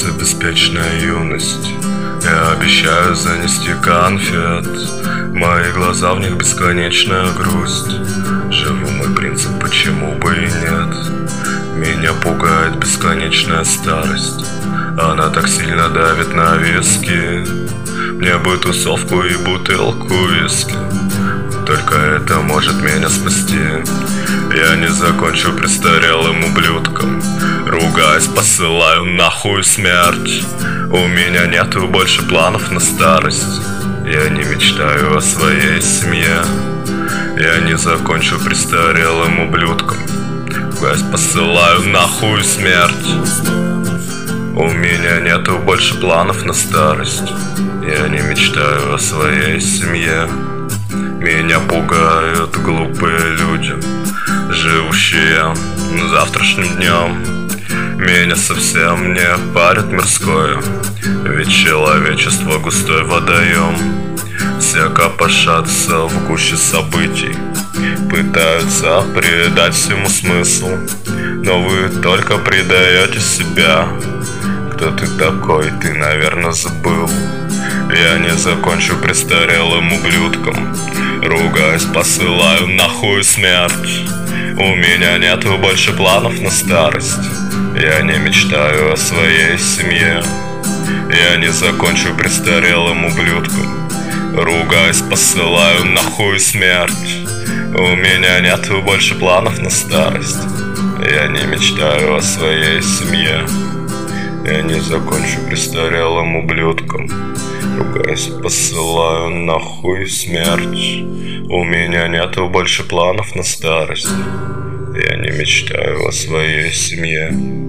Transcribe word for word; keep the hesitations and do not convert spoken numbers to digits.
Вернется беспечная юность. Я обещаю занести конфет. Мои глаза, в них бесконечная грусть. Живу мой принцип, почему бы и нет. Меня пугает бесконечная старость. Она так сильно давит на виски. Мне бы тусовку и бутылку виски. Только это может меня спасти. Я не закончу престарелым ублюдком. Ругаясь, посылаю нахуй смерть. У меня нету больше планов на старость. Я не мечтаю о своей семье. Я не закончу престарелым ублюдком. Ругаясь, посылаю нахуй смерть. У меня нету больше планов на старость. Я не мечтаю о своей семье. Меня пугают глупые люди, живущие завтрашним днем. Меня совсем не парит мирское, ведь человечество густой водоем. Все копошатся в гуще событий, пытаются придать всему смысл. Но вы только предаете себя. Кто ты такой, ты, наверное, забыл. Я не закончу престарелым ублюдком. Ругаясь, посылаю нахуй смерть. У меня нету больше планов на старость. Я не мечтаю о своей семье. Я не закончу престарелым ублюдком. Ругаясь, посылаю нахуй смерть. У меня нету больше планов на старость. Я не мечтаю о своей семье. Я не закончу престарелым ублюдком. Ругаясь, посылаю нахуй смерть. У меня нету больше планов на старость. Я не мечтаю о своей семье.